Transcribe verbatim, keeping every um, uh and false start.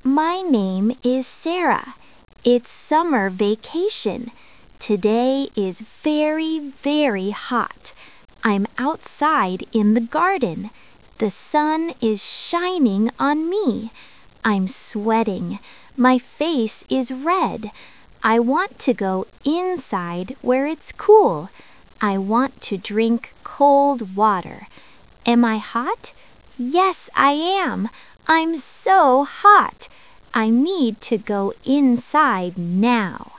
My name is Sarah. It's summer vacation. Today is very, very hot. I'm outside in the garden. The sun is shining on me. I'm sweating. My face is red. I want to go inside where it's cool. I want to drink cold water. Am I hot? Yes, I am. I'm so hot. I need to go inside now.